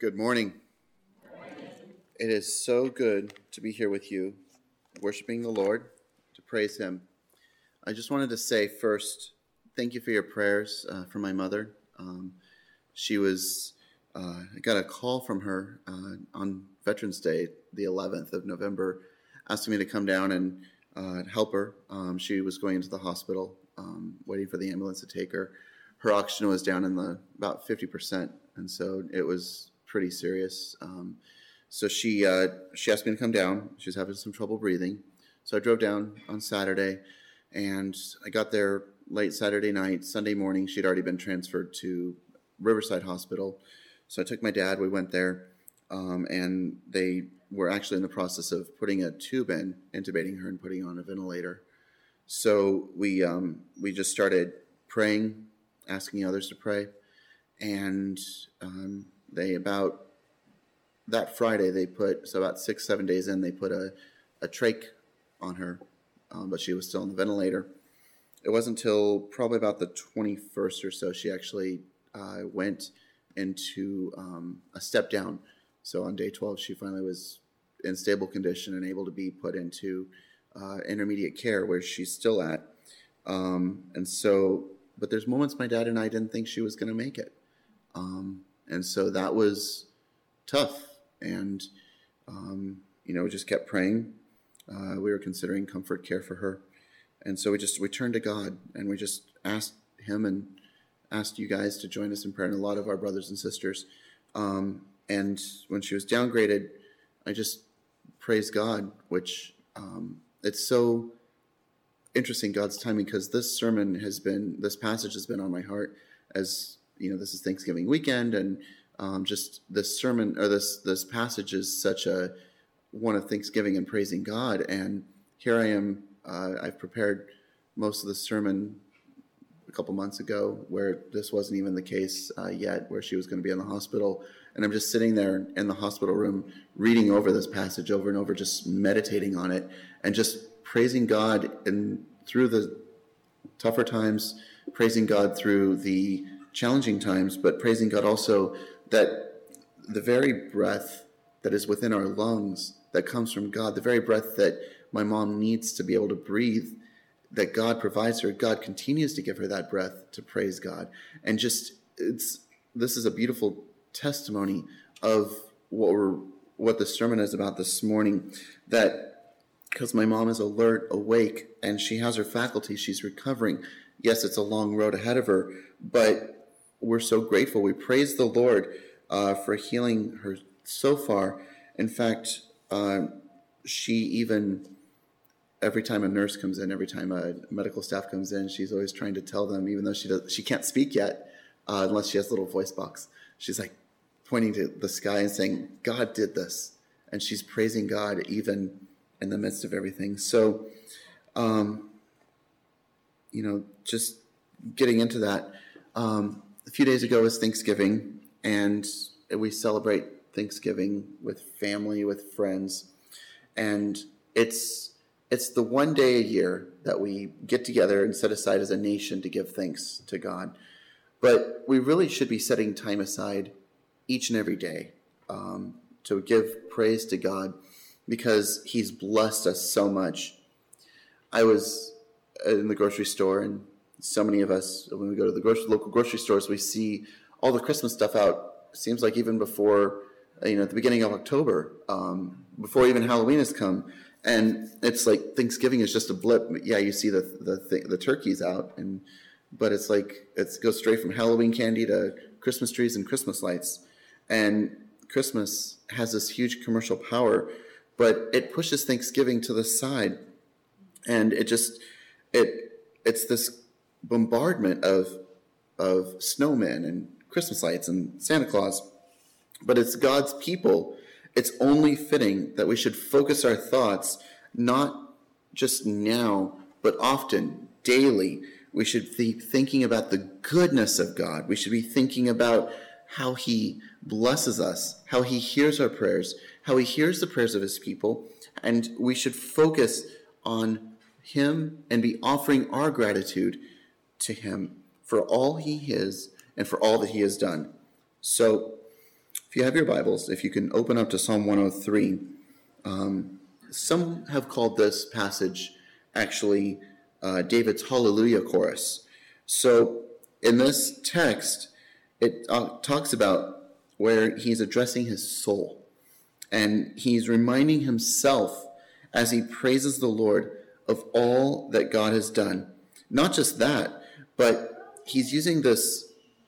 Good morning. It is so good to be here with you, worshiping the Lord, to praise Him. I just wanted to say first, thank you for your prayers for my mother. I got a call from her on Veterans Day, the 11th of November, asking me to come down and help her. She was going into the hospital, waiting for the ambulance to take her. Her oxygen was down in about 50%, and so it was pretty serious. So she asked me to come down. She was having some trouble breathing. So I drove down on Saturday, and I got there late Saturday night. Sunday morning, she'd already been transferred to Riverside Hospital. So I took my dad. We went there, and they were actually in the process of putting a tube in, intubating her and putting her on a ventilator. So we just started praying, asking others to pray, and about that Friday, about 6-7 days in, they put a trach on her, but she was still on the ventilator. It wasn't until probably about the 21st or so she actually went into a step down. So on day 12, she finally was in stable condition and able to be put into intermediate care where she's still at. But there's moments my dad and I didn't think she was going to make it. And so that was tough. And, we just kept praying. We were considering comfort care for her. And so we turned to God, and we just asked Him and asked you guys to join us in prayer, and a lot of our brothers and sisters. And when she was downgraded, I just praised God, which it's so interesting, God's timing, because this passage has been on my heart as, this is Thanksgiving weekend, and just this sermon, or this passage is such a one of thanksgiving and praising God. And here I am, I've prepared most of the sermon a couple months ago where this wasn't even the case yet, where she was going to be in the hospital. And I'm just sitting there in the hospital room reading over this passage over and over, just meditating on it and just praising God and through the tougher times, praising God through the challenging times, but praising God also that the very breath that is within our lungs that comes from God, the very breath that my mom needs to be able to breathe, that God provides her, God continues to give her that breath to praise God. And this is a beautiful testimony of what the sermon is about this morning, that because my mom is alert, awake, and she has her faculties, she's recovering. Yes, it's a long road ahead of her, but we're so grateful. We praise the Lord for healing her so far. In fact, she even, every time a nurse comes in, every time a medical staff comes in, she's always trying to tell them, even though she can't speak yet, unless she has a little voice box. She's like pointing to the sky and saying, God did this. And she's praising God even in the midst of everything. So, just getting into that, a few days ago was Thanksgiving, and we celebrate Thanksgiving with family, with friends, and it's the one day a year that we get together and set aside as a nation to give thanks to God. But we really should be setting time aside each and every day to give praise to God because He's blessed us so much. I was in the grocery store, and so many of us, when we go to the local grocery stores, we see all the Christmas stuff out. Seems like even before, at the beginning of October, before even Halloween has come. And it's like Thanksgiving is just a blip. Yeah, you see the turkeys out, but it's like it goes straight from Halloween candy to Christmas trees and Christmas lights. And Christmas has this huge commercial power, but it pushes Thanksgiving to the side, and it's this bombardment of snowmen and Christmas lights and Santa Claus. But it's God's people. It's only fitting that we should focus our thoughts not just now, but often, daily. We should be thinking about the goodness of God. We should be thinking about how He blesses us, how He hears our prayers, how He hears the prayers of His people, and we should focus on Him and be offering our gratitude to Him for all He is and for all that He has done. So If you have your Bibles, if you can open up to Psalm 103, some have called this passage actually David's Hallelujah chorus. So in this text, it talks about where he's addressing his soul, and he's reminding himself as he praises the Lord of all that God has done. Not just that, but he's using this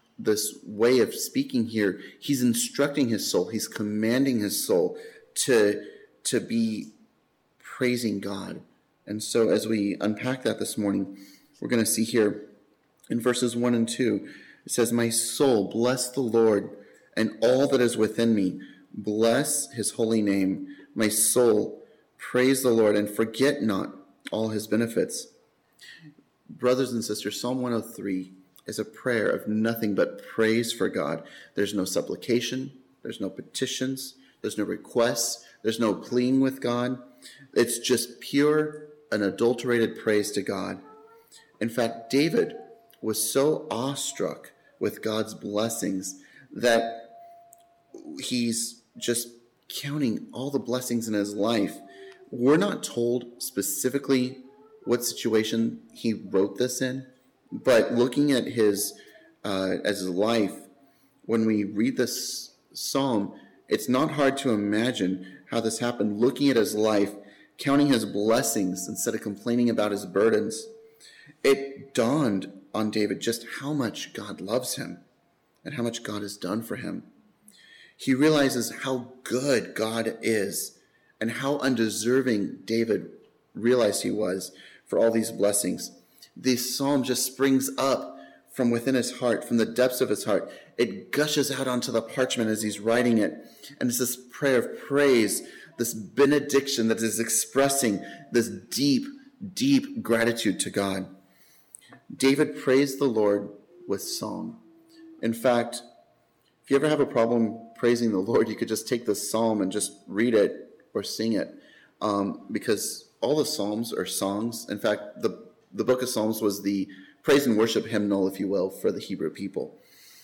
way of speaking here. He's instructing his soul. He's commanding his soul to be praising God. And so as we unpack that this morning, we're going to see here in verses 1 and 2, it says, "My soul, bless the Lord, and all that is within me, bless his holy name. My soul, praise the Lord, and forget not all his benefits." Brothers and sisters, Psalm 103 is a prayer of nothing but praise for God. There's no supplication, there's no petitions, there's no requests, there's no pleading with God. It's just pure, unadulterated praise to God. In fact, David was so awestruck with God's blessings that he's just counting all the blessings in his life. We're not told specifically what situation he wrote this in, but looking at his life, when we read this psalm, it's not hard to imagine how this happened. Looking at his life, counting his blessings instead of complaining about his burdens, it dawned on David just how much God loves him and how much God has done for him. He realizes how good God is and how undeserving David realized he was for all these blessings. This psalm just springs up from within his heart, from the depths of his heart. It gushes out onto the parchment as he's writing it. And it's this prayer of praise, this benediction that is expressing this deep, deep gratitude to God. David praised the Lord with song. In fact, if you ever have a problem praising the Lord, you could just take the psalm and just read it or sing it, because all the psalms are songs. In fact, the book of Psalms was the praise and worship hymnal, if you will, for the Hebrew people.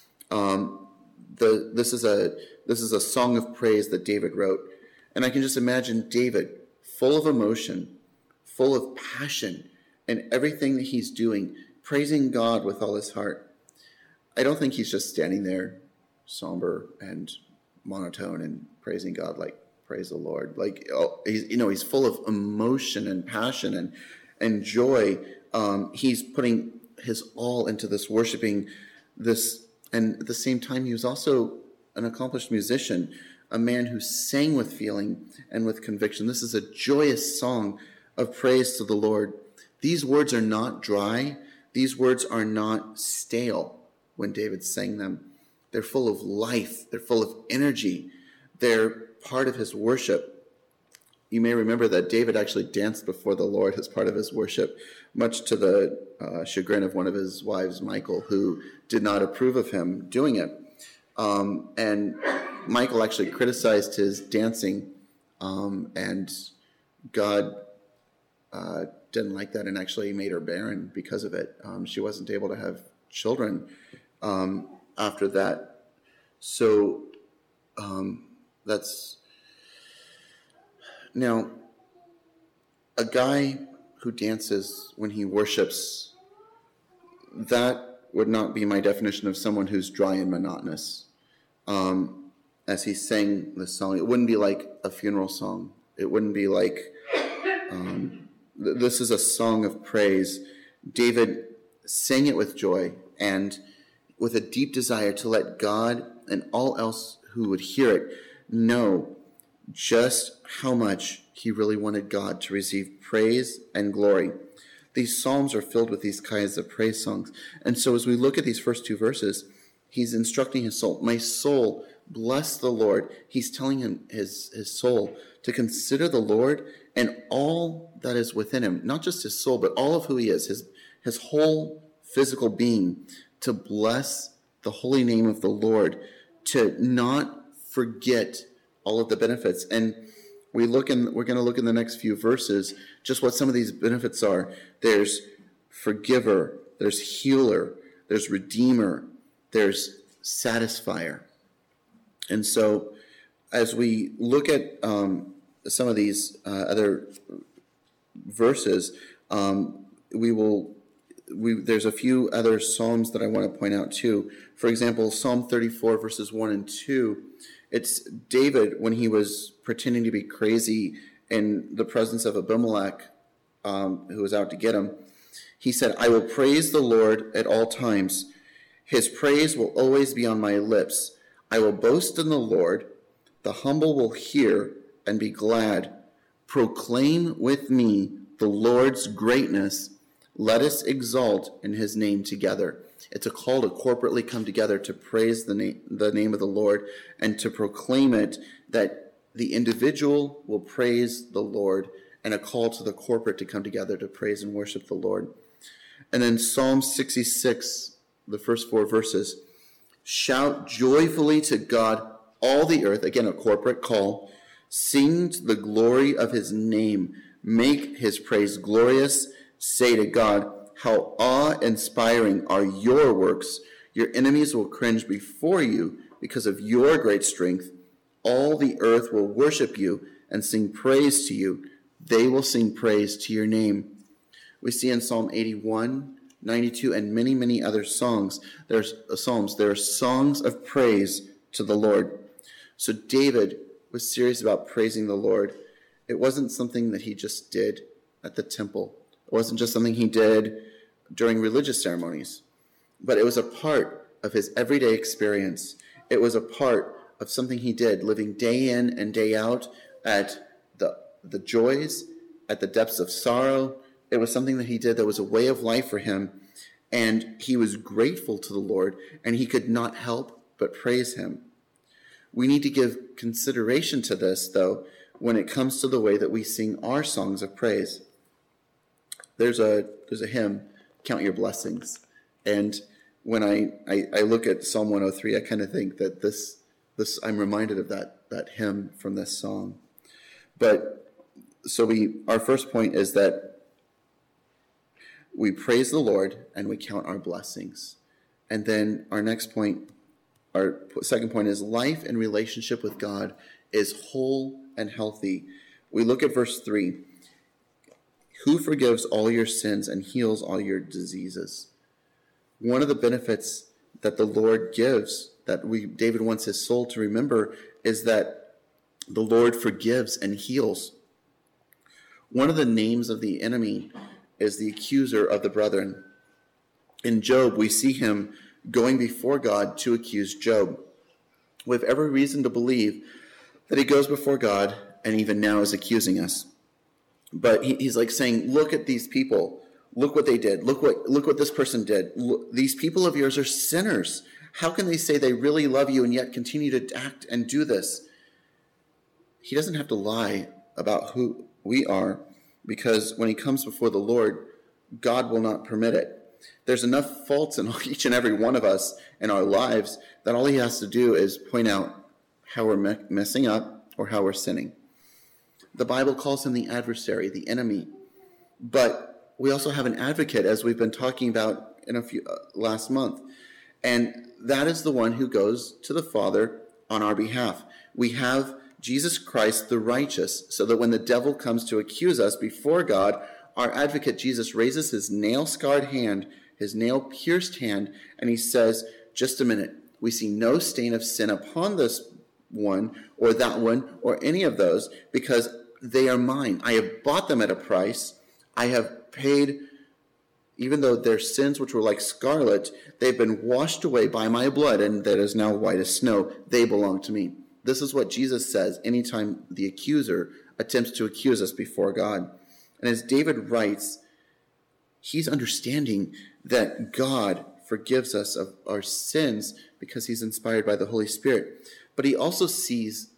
This is a song of praise that David wrote, and I can just imagine David, full of emotion, full of passion, and everything that he's doing, praising God with all his heart. I don't think he's just standing there, somber and monotone, and praising God like, praise the Lord. Like, he's full of emotion and passion and joy. He's putting his all into this, worshiping this. And at the same time, he was also an accomplished musician, a man who sang with feeling and with conviction. This is a joyous song of praise to the Lord. These words are not dry. These words are not stale when David sang them. They're full of life. They're full of energy. They're part of his worship. You may remember that David actually danced before the Lord as part of his worship, much to the chagrin of one of his wives, Michal, who did not approve of him doing it. And Michal actually criticized his dancing, and God didn't like that and actually made her barren because of it. She wasn't able to have children after that. So that's... Now, a guy who dances when he worships, that would not be my definition of someone who's dry and monotonous. As he sang the song, it wouldn't be like a funeral song. It wouldn't be like, this is a song of praise. David sang it with joy and with a deep desire to let God and all else who would hear it know just how much he really wanted God to receive praise and glory. These psalms are filled with these kinds of praise songs. And so as we look at these first two verses, he's instructing his soul. My soul, bless the Lord. He's telling him, his soul, to consider the Lord and all that is within him. Not just his soul, but all of who he is, his whole physical being, to bless the holy name of the Lord, to not forget all of the benefits. And we're going to look in the next few verses just what some of these benefits are. There's forgiver, there's healer, there's redeemer, there's satisfier. And so as we look at some of these other verses, there's a few other Psalms that I want to point out too. For example, Psalm 34 verses 1 and 2, it's David when he was pretending to be crazy in the presence of Abimelech, who was out to get him. He said, "I will praise the Lord at all times. His praise will always be on my lips. I will boast in the Lord. The humble will hear and be glad. Proclaim with me the Lord's greatness. Let us exalt in his name together." It's a call to corporately come together to praise the name of the Lord and to proclaim it, that the individual will praise the Lord, and a call to the corporate to come together to praise and worship the Lord. And then Psalm 66, the first 4 verses. "Shout joyfully to God, all the earth," again a corporate call. "Sing to the glory of his name. Make his praise glorious. Say to God, how awe-inspiring are your works. Your enemies will cringe before you because of your great strength. All the earth will worship you and sing praise to you. They will sing praise to your name." We see in Psalm 81, 92, and many, many other songs. There are songs of praise to the Lord. So David was serious about praising the Lord. It wasn't something that he just did at the temple. It wasn't just something he did during religious ceremonies, but it was a part of his everyday experience. It was a part of something he did, living day in and day out at the joys, at the depths of sorrow. It was something that he did that was a way of life for him, and he was grateful to the Lord, and he could not help but praise him. We need to give consideration to this, though, when it comes to the way that we sing our songs of praise. There's a hymn, "Count Your Blessings," and when I look at Psalm 103, I kind of think that this I'm reminded of that hymn from this song. But so our first point is that we praise the Lord and we count our blessings. And then our second point is life in relationship with God is whole and healthy. We look at verse 3. "Who forgives all your sins and heals all your diseases?" One of the benefits that the Lord gives, that David wants his soul to remember, is that the Lord forgives and heals. One of the names of the enemy is the accuser of the brethren. In Job, we see him going before God to accuse Job. We have every reason to believe that he goes before God and even now is accusing us. But he's like saying, look at these people. Look what they did. Look what this person did. Look, these people of yours are sinners. How can they say they really love you and yet continue to act and do this? He doesn't have to lie about who we are, because when he comes before the Lord, God will not permit it. There's enough faults in each and every one of us in our lives that all he has to do is point out how we're messing up or how we're sinning. The Bible calls him the adversary, the enemy. But we also have an advocate, as we've been talking about in a few last month. And that is the one who goes to the Father on our behalf. We have Jesus Christ, the righteous, so that when the devil comes to accuse us before God, our advocate Jesus raises his nail-scarred hand, his nail-pierced hand, and he says, just a minute, we see no stain of sin upon this one or that one or any of those, because they are mine. I have bought them at a price. I have paid, even though their sins, which were like scarlet, they've been washed away by my blood, and that is now white as snow. They belong to me. This is what Jesus says anytime the accuser attempts to accuse us before God. And as David writes, he's understanding that God forgives us of our sins because he's inspired by the Holy Spirit. But David also sees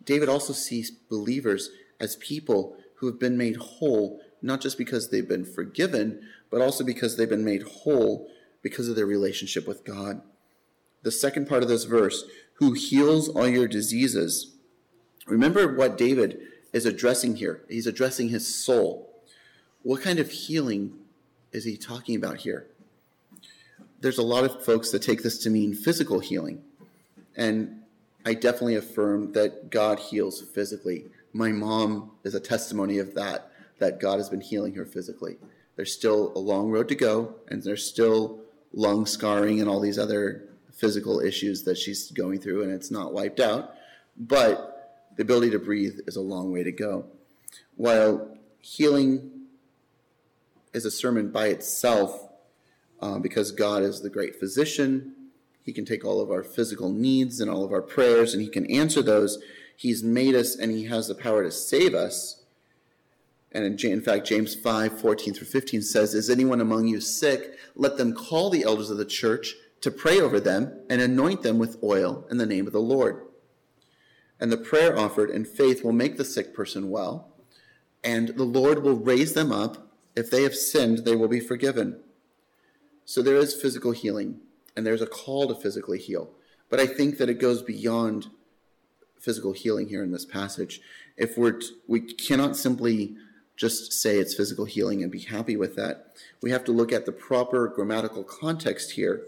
believers as people who have been made whole, not just because they've been forgiven, but also because they've been made whole because of their relationship with God. The second part of this verse, who heals all your diseases. Remember what David is addressing here. He's addressing his soul. What kind of healing is he talking about here? There's a lot of folks that take this to mean physical healing. And I definitely affirm that God heals physically. My mom is a testimony of that God has been healing her physically. There's still a long road to go, and there's still lung scarring and all these other physical issues that she's going through, and it's not wiped out. But the ability to breathe is a long way to go. While healing is a sermon by itself, because God is the great physician, he can take all of our physical needs and all of our prayers, and he can answer those. He's made us, and he has the power to save us. And in fact, James 5:14-15 says, "Is anyone among you sick? Let them call the elders of the church to pray over them and anoint them with oil in the name of the Lord. And the prayer offered in faith will make the sick person well, and the Lord will raise them up. If they have sinned, they will be forgiven." So there is physical healing, and there's a call to physically heal. But I think that it goes beyond physical healing here in this passage. If we cannot simply just say it's physical healing and be happy with that. We have to look at the proper grammatical context here.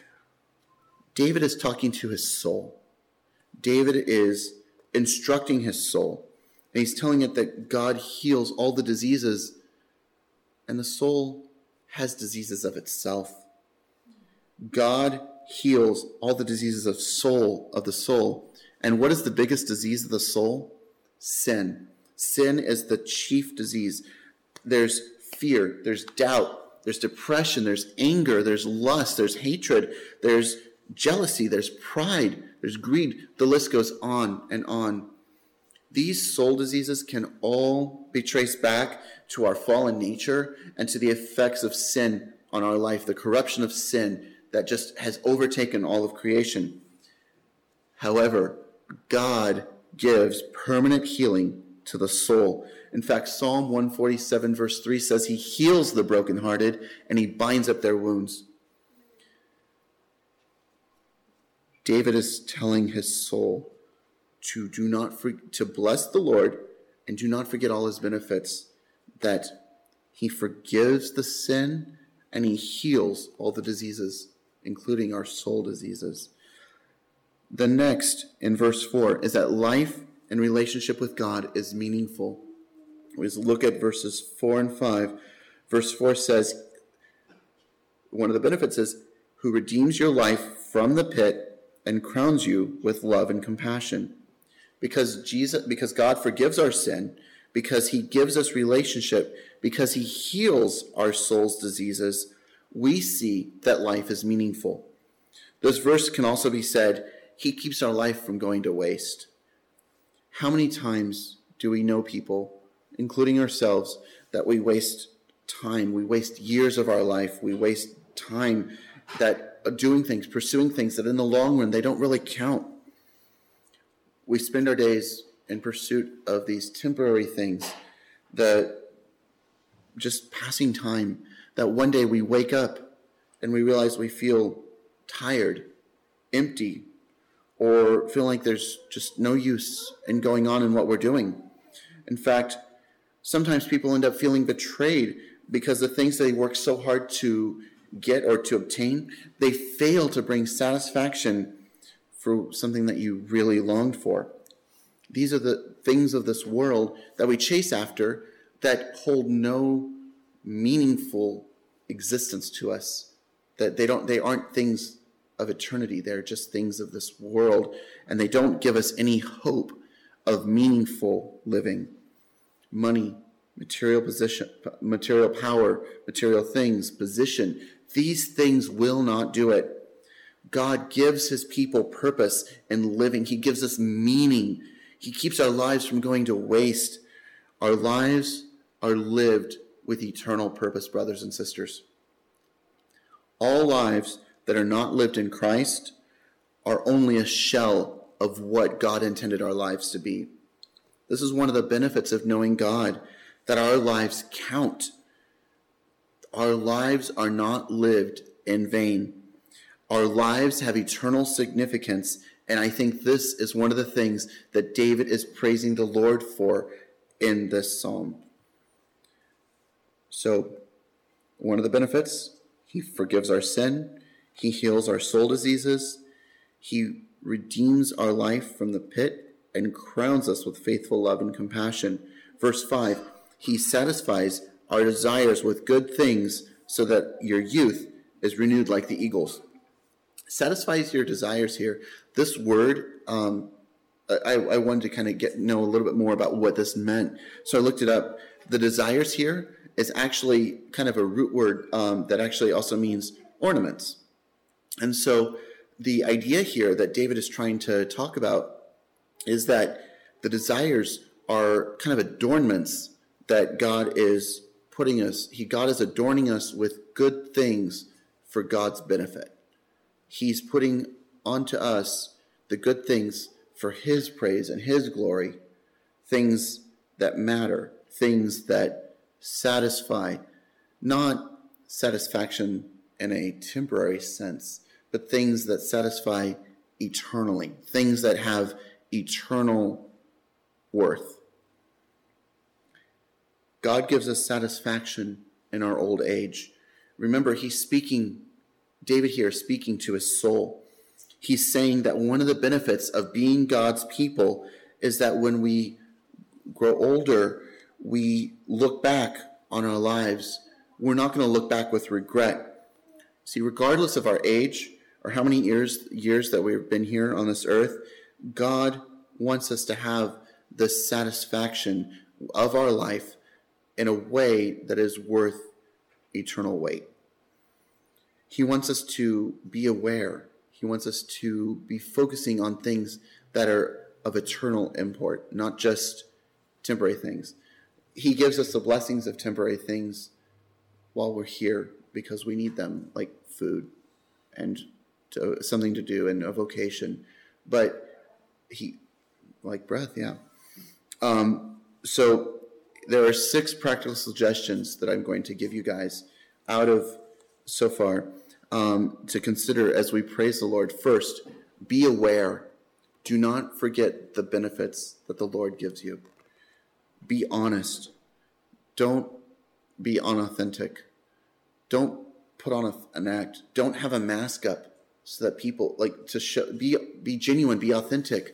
David is talking to his soul. David is instructing his soul. And he's telling it that God heals all the diseases, and the soul has diseases of itself. God heals all the diseases of the soul. And what is the biggest disease of the soul? Sin. Sin is the chief disease. There's fear, there's doubt, there's depression, there's anger, there's lust, there's hatred, there's jealousy, there's pride, there's greed. The list goes on and on. These soul diseases can all be traced back to our fallen nature and to the effects of sin on our life, the corruption of sin that just has overtaken all of creation. However, God gives permanent healing to the soul. In fact, Psalm 147 verse 3 says he heals the brokenhearted and he binds up their wounds. David is telling his soul to to bless the Lord and do not forget all his benefits, that he forgives the sin and he heals all the diseases, including our soul diseases. The next, in verse 4, is that life and relationship with God is meaningful. We look at verses 4 and 5. Verse 4 says, one of the benefits is, who redeems your life from the pit and crowns you with love and compassion. Because God forgives our sin, because he gives us relationship, because he heals our soul's diseases, we see that life is meaningful. This verse can also be said, he keeps our life from going to waste. How many times do we know people, including ourselves, that we waste time, we waste years of our life, we waste time doing things, pursuing things that in the long run, they don't really count. We spend our days in pursuit of these temporary things, just passing time, that one day we wake up and we realize we feel tired, empty, or feel like there's just no use in going on in what we're doing. In fact, sometimes people end up feeling betrayed because the things they work so hard to get or to obtain, they fail to bring satisfaction for something that you really longed for. These are the things of this world that we chase after that hold no meaningful existence to us. That they aren't things of eternity. They're just things of this world, and they don't give us any hope of meaningful living. Money, material position, material power, material things, position, these things will not do it. God gives his people purpose in living. He gives us meaning. He keeps our lives from going to waste. Our lives are lived with eternal purpose, brothers and sisters. All lives that are not lived in Christ are only a shell of what God intended our lives to be. This is one of the benefits of knowing God, that our lives count. Our lives are not lived in vain. Our lives have eternal significance, and I think this is one of the things that David is praising the Lord for in this psalm. So, one of the benefits, he forgives our sin. He heals our soul diseases. He redeems our life from the pit and crowns us with faithful love and compassion. Verse 5, he satisfies our desires with good things so that your youth is renewed like the eagles. Satisfies your desires here. This word, I wanted to kind of know a little bit more about what this meant. So I looked it up. The desires here is actually kind of a root word that actually also means ornaments. And so the idea here that David is trying to talk about is that the desires are kind of adornments that God is putting us. God is adorning us with good things for God's benefit. He's putting onto us the good things for his praise and his glory, things that matter, things that satisfy, not satisfaction in a temporary sense, but things that satisfy eternally, things that have eternal worth. God gives us satisfaction in our old age. Remember, David here is speaking to his soul. He's saying that one of the benefits of being God's people is that when we grow older, we look back on our lives. We're not going to look back with regret. See, regardless of our age or how many years that we've been here on this earth, God wants us to have the satisfaction of our life in a way that is worth eternal weight. He wants us to be aware. He wants us to be focusing on things that are of eternal import, not just temporary things. He gives us the blessings of temporary things while we're here because we need them, like food and something to do and a vocation. But like breath, yeah. So there are 6 practical suggestions that I'm going to give you guys out of so far to consider as we praise the Lord. First, be aware. Do not forget the benefits that the Lord gives you. Be honest. Don't be unauthentic. Don't put on an act. Don't have a mask up so that people to show. Be genuine. Be authentic.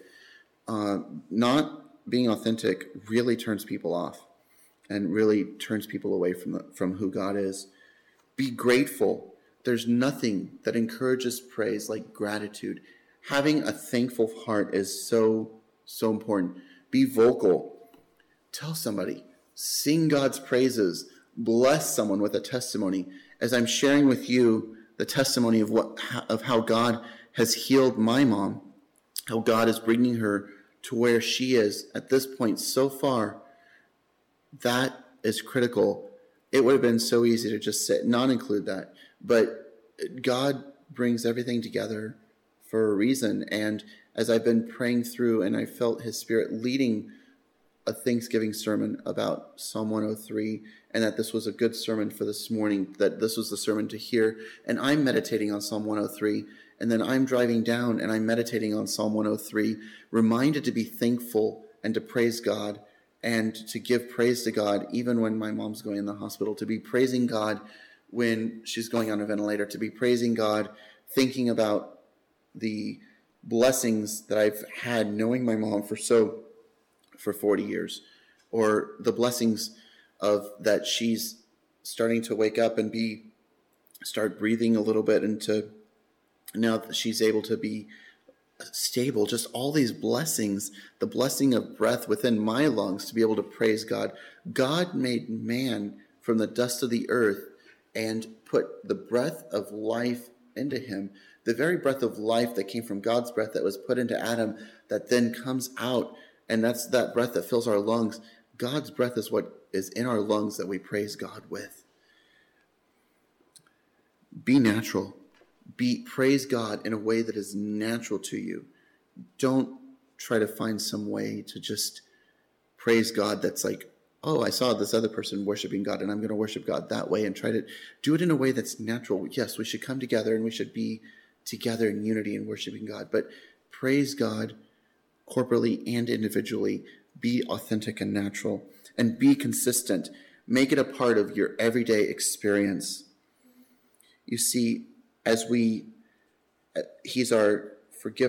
Not being authentic really turns people off, and really turns people away from who God is. Be grateful. There's nothing that encourages praise like gratitude. Having a thankful heart is so important. Be vocal. Tell somebody. Sing God's praises. Bless someone with a testimony. As I'm sharing with you the testimony of how God has healed my mom, how God is bringing her to where she is at this point so far, that is critical. It would have been so easy to just not include that. But God brings everything together for a reason. And as I've been praying through and I felt his Spirit leading a Thanksgiving sermon about Psalm 103, and that this was a good sermon for this morning, that this was the sermon to hear. And I'm meditating on Psalm 103, and then I'm driving down and I'm meditating on Psalm 103, reminded to be thankful and to praise God and to give praise to God even when my mom's going in the hospital, to be praising God when she's going on a ventilator, to be praising God, thinking about the blessings that I've had knowing my mom for 40 years, or the blessings of that she's starting to wake up and start breathing a little bit, and now that she's able to be stable, just all these blessings, the blessing of breath within my lungs to be able to praise God. God made man from the dust of the earth and put the breath of life into him, the very breath of life that came from God's breath that was put into Adam, that then comes out, and that's that breath that fills our lungs. God's breath is what is in our lungs that we praise God with. Be natural. Praise God in a way that is natural to you. Don't try to find some way to just praise God that's like, oh, I saw this other person worshiping God and I'm going to worship God that way, and try to do it in a way that's natural. Yes, we should come together and we should be together in unity and worshiping God, but praise God corporately and individually. Be authentic and natural, and be consistent. Make it a part of your everyday experience. You see, he's our forgiver,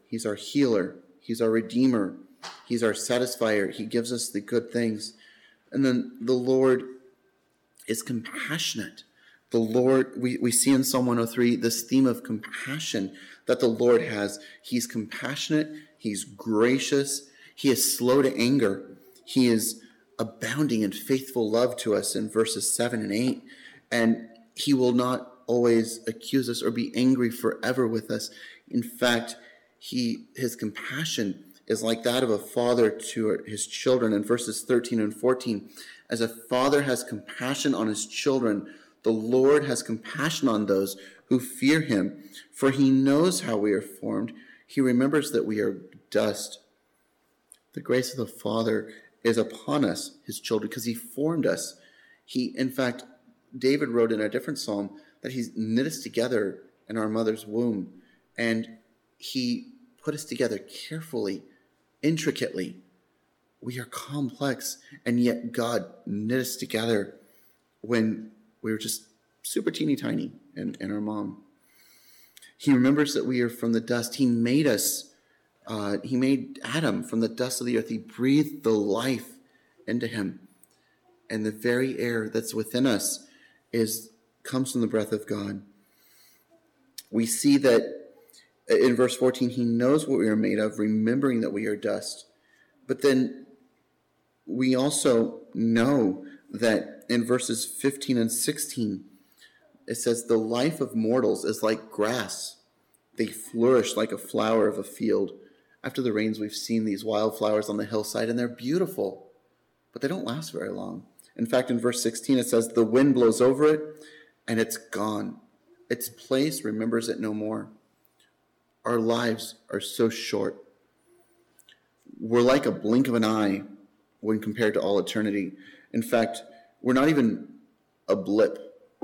He's our healer. He's our redeemer. He's our satisfier. He gives us the good things. And then the Lord is compassionate. The Lord, we see in Psalm 103 this theme of compassion that the Lord has. He's compassionate. He's gracious. He is slow to anger. He is abounding in faithful love to us in verses 7 and 8. And he will not always accuse us or be angry forever with us. In fact, his compassion is like that of a father to his children. In verses 13 and 14, as a father has compassion on his children, the Lord has compassion on those who fear him, for he knows how we are formed. He remembers that we are dust. The grace of the Father is upon us, his children, because he formed us. In fact, David wrote in a different psalm that he's knit us together in our mother's womb, and he put us together carefully, intricately. We are complex, and yet God knit us together when we were just super teeny tiny in our mom. He remembers that we are from the dust. He made us. He made Adam from the dust of the earth. He breathed the life into him. And the very air that's within us comes from the breath of God. We see that in verse 14, he knows what we are made of, remembering that we are dust. But then we also know that in verses 15 and 16, it says, the life of mortals is like grass. They flourish like a flower of a field. After the rains, we've seen these wildflowers on the hillside, and they're beautiful, but they don't last very long. In fact, in verse 16, it says, the wind blows over it, and it's gone. Its place remembers it no more. Our lives are so short. We're like a blink of an eye when compared to all eternity. In fact, we're not even a blip.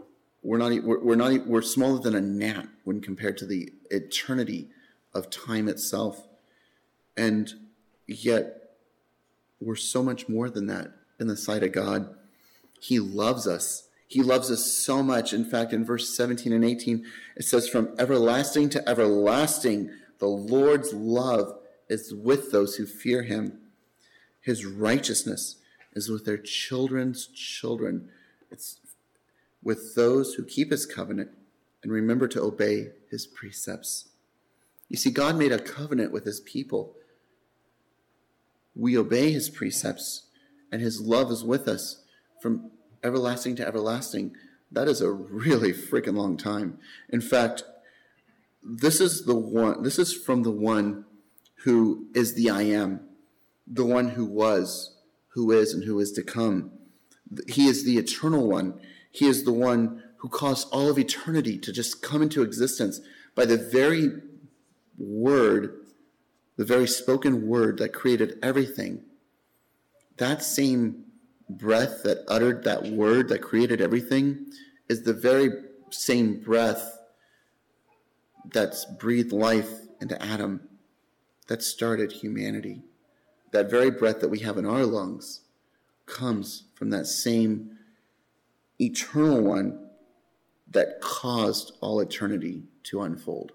We're smaller than a gnat when compared to the eternity of time itself. And yet, we're so much more than that in the sight of God. He loves us. He loves us so much. In fact, in verse 17 and 18, it says, from everlasting to everlasting, the Lord's love is with those who fear him. His righteousness is with their children's children. It's with those who keep his covenant and remember to obey his precepts. You see, God made a covenant with his people. We obey his precepts, and his love is with us from everlasting to everlasting. That is a really freaking long time. In fact, this is from the one who is the I am, the one who was, who is, and who is to come. He is the eternal one. He is the one who caused all of eternity to just come into existence by the very word, the very spoken word that created everything. That same breath that uttered that word that created everything is the very same breath that's breathed life into Adam, that started humanity. That very breath that we have in our lungs comes from that same eternal one that caused all eternity to unfold.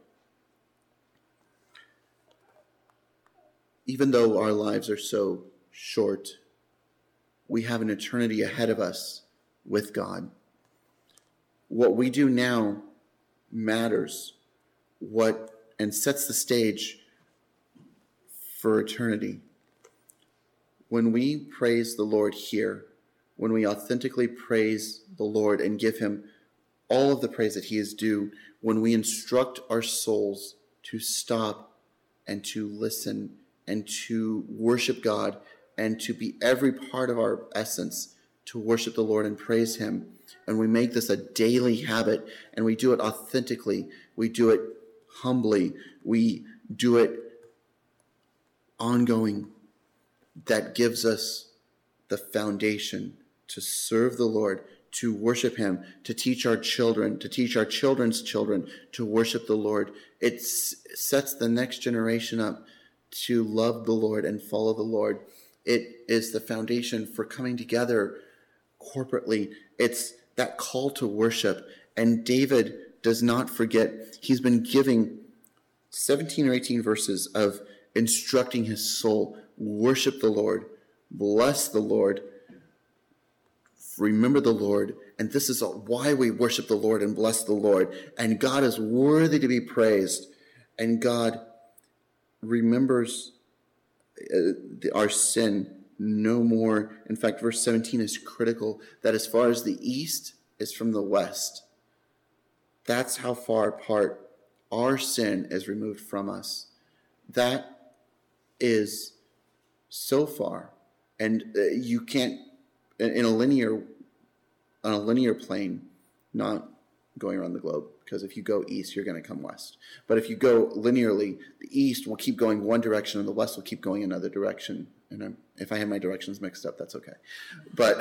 Even though our lives are so short, we have an eternity ahead of us with God. What we do now matters, and sets the stage for eternity. When we praise the Lord here, when we authentically praise the Lord and give him all of the praise that he is due, when we instruct our souls to stop and to listen and to worship God and to be every part of our essence to worship the Lord and praise him, and we make this a daily habit, and we do it authentically, we do it humbly, we do it ongoing, that gives us the foundation to serve the Lord, to worship him, to teach our children, to teach our children's children to worship the Lord. It sets the next generation up to love the Lord and follow the Lord. It is the foundation for coming together corporately. It's that call to worship. And David does not forget. He's been giving 17 or 18 verses of instructing his soul, worship the Lord, bless the Lord, remember the Lord, and this is why we worship the Lord and bless the Lord. And God is worthy to be praised, and God remembers our sin no more. In fact, verse 17 is critical, that as far as the east is from the west, that's how far apart our sin is removed from us. That is so far. And you can't, on a linear plane, not going around the globe, because if you go east, you're going to come west. But if you go linearly, the east will keep going one direction and the west will keep going another direction. And if I have my directions mixed up, that's okay. But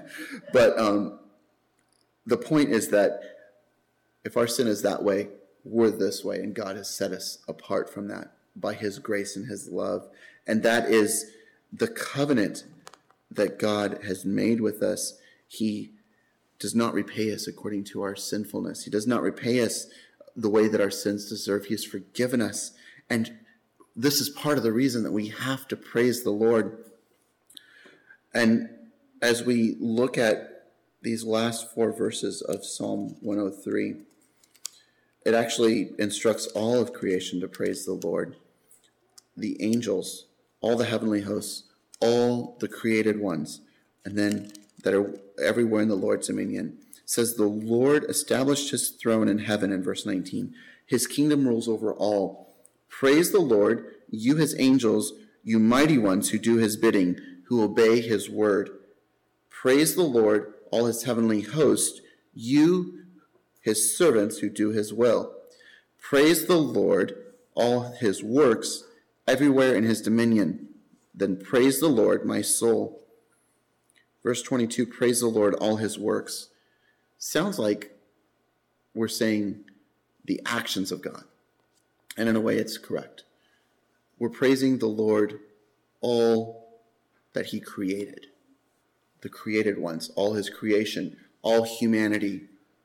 the point is that if our sin is that way, we're this way, and God has set us apart from that by his grace and his love. And that is the covenant that God has made with us. He does not repay us according to our sinfulness. He does not repay us the way that our sins deserve. He has forgiven us. And this is part of the reason that we have to praise the Lord. And as we look at these last 4 verses of Psalm 103, it actually instructs all of creation to praise the Lord. The angels, all the heavenly hosts, all the created ones, and then that are everywhere in the Lord's dominion. It says, the Lord established his throne in heaven, in verse 19. His kingdom rules over all. Praise the Lord, you his angels, you mighty ones who do his bidding, who obey his word. Praise the Lord, all his heavenly host, you his servants who do his will. Praise the Lord, all his works, everywhere in his dominion. Then praise the Lord, my soul. Verse 22, praise the Lord, all his works. Sounds like we're saying the actions of God. And in a way, it's correct. We're praising the Lord, all that he created. The created ones, all his creation, all humanity,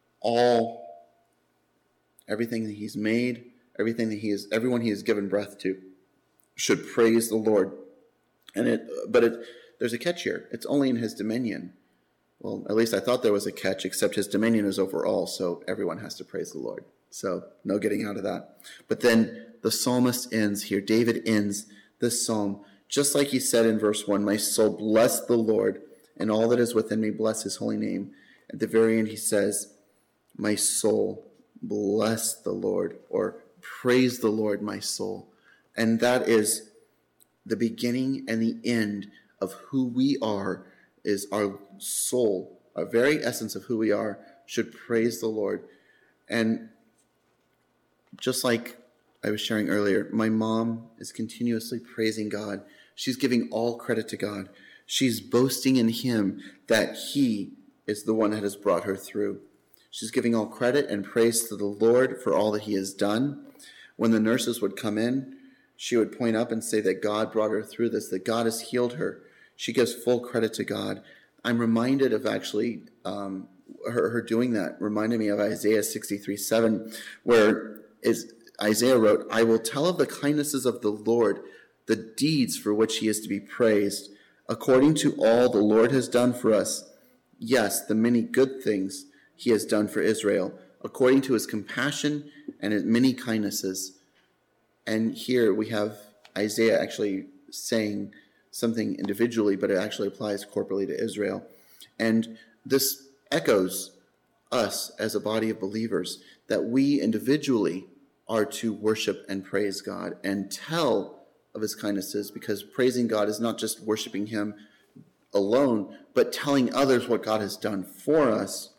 everything that he's made, everyone he has given breath to should praise the Lord. But there's a catch here. It's only in his dominion. Well, at least I thought there was a catch, except his dominion is over all, so everyone has to praise the Lord. So no getting out of that. But then the psalmist ends here. David ends this psalm just like he said in verse 1, my soul bless the Lord, and all that is within me bless his holy name. At the very end he says, my soul bless the Lord, or praise the Lord, my soul. And that is the beginning and the end of who we are, is our soul. Our very essence of who we are should praise the Lord. And just like I was sharing earlier, my mom is continuously praising God. She's giving all credit to God. She's boasting in him that he is the one that has brought her through. She's giving all credit and praise to the Lord for all that he has done. When the nurses would come in, she would point up and say that God brought her through this, that God has healed her. She gives full credit to God. I'm reminded of actually her doing that, reminded me of Isaiah 63:7, where Isaiah wrote, I will tell of the kindnesses of the Lord, the deeds for which he is to be praised, according to all the Lord has done for us. Yes, the many good things he has done for Israel, according to his compassion and his many kindnesses. And here we have Isaiah actually saying something individually, but it actually applies corporately to Israel. And this echoes us as a body of believers, that we individually are to worship and praise God and tell of his kindnesses, because praising God is not just worshiping him alone, but telling others what God has done for us,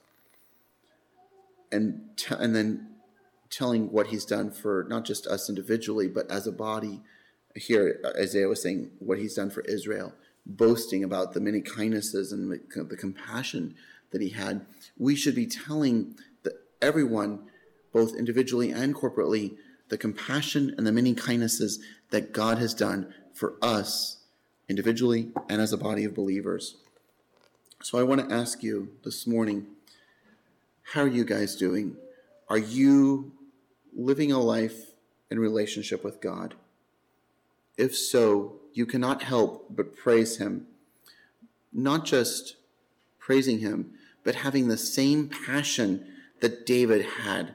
and then telling what he's done for not just us individually, but as a body. Here, Isaiah was saying what he's done for Israel, boasting about the many kindnesses and the compassion that he had. We should be telling everyone, both individually and corporately, the compassion and the many kindnesses that God has done for us individually and as a body of believers. So I want to ask you this morning, how are you guys doing? Are you living a life in relationship with God? If so, you cannot help but praise him. Not just praising him, but having the same passion that David had.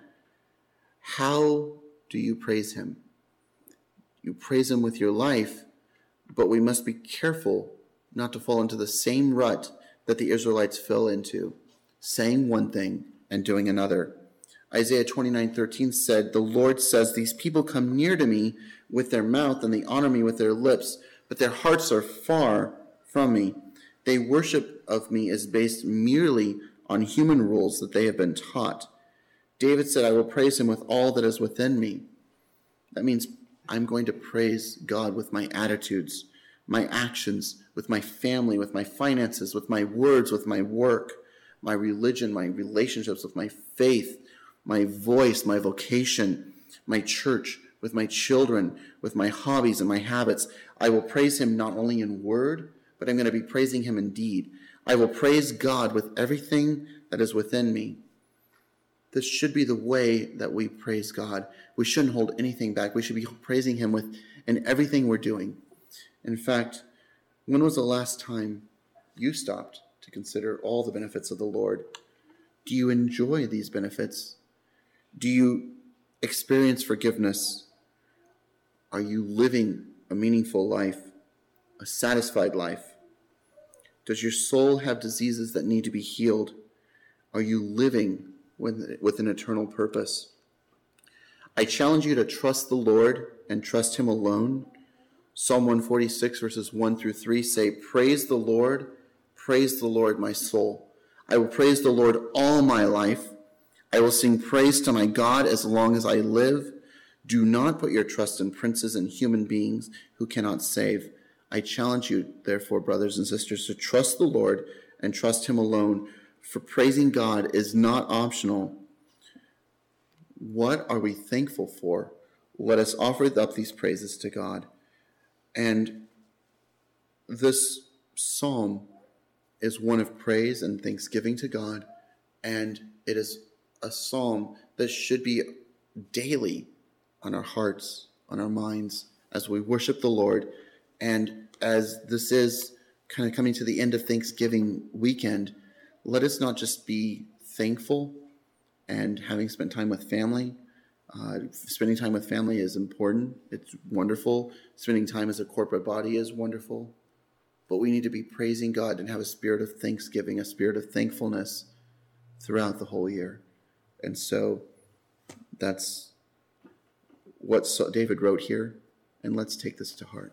How do you praise him? You praise him with your life, but we must be careful not to fall into the same rut that the Israelites fell into, saying one thing and doing another. Isaiah 29:13 said, "The Lord says, these people come near to me with their mouth and they honor me with their lips, but their hearts are far from me. They worship of me is based merely on human rules that they have been taught." David said, "I will praise him with all that is within me." That means I'm going to praise God with my attitudes, my actions, with my family, with my finances, with my words, with my work, my religion, my relationships, with my faith, my voice, my vocation, my church, with my children, with my hobbies and my habits. I will praise him not only in word, but I'm going to be praising him in deed. I will praise God with everything that is within me. This should be the way that we praise God. We shouldn't hold anything back. We should be praising him in everything we're doing. In fact, when was the last time you stopped to consider all the benefits of the Lord? Do you enjoy these benefits? Do you experience forgiveness? Are you living a meaningful life, a satisfied life? Does your soul have diseases that need to be healed? Are you living with an eternal purpose? I challenge you to trust the Lord and trust him alone. Psalm 146 verses 1-3 say, praise the Lord, my soul. I will praise the Lord all my life. I will sing praise to my God as long as I live. Do not put your trust in princes and human beings who cannot save. I challenge you, therefore, brothers and sisters, to trust the Lord and trust him alone, for praising God is not optional. What are we thankful for? Let us offer up these praises to God. And this psalm is one of praise and thanksgiving to God, and it is a psalm that should be daily on our hearts, on our minds, as we worship the Lord. And as this is kind of coming to the end of Thanksgiving weekend, let us not just be thankful and having spent time with family. Spending time with family is important. It's wonderful. Spending time as a corporate body is wonderful. But we need to be praising God and have a spirit of thanksgiving, a spirit of thankfulness throughout the whole year. And so that's what David wrote here. And let's take this to heart.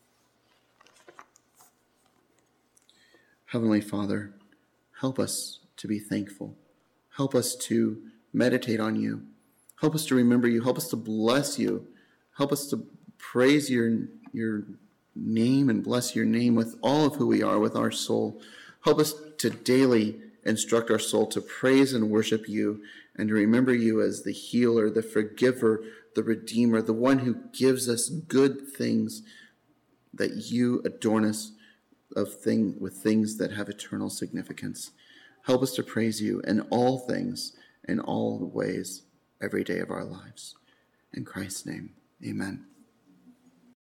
Heavenly Father, help us to be thankful. Help us to meditate on you. Help us to remember you. Help us to bless you. Help us to praise your name and bless your name with all of who we are, with our soul. Help us to daily instruct our soul to praise and worship you and to remember you as the healer, the forgiver, the redeemer, the one who gives us good things, that you adorn us with things that have eternal significance. Help us to praise you in all things, in all ways, every day of our lives. In Christ's name, amen.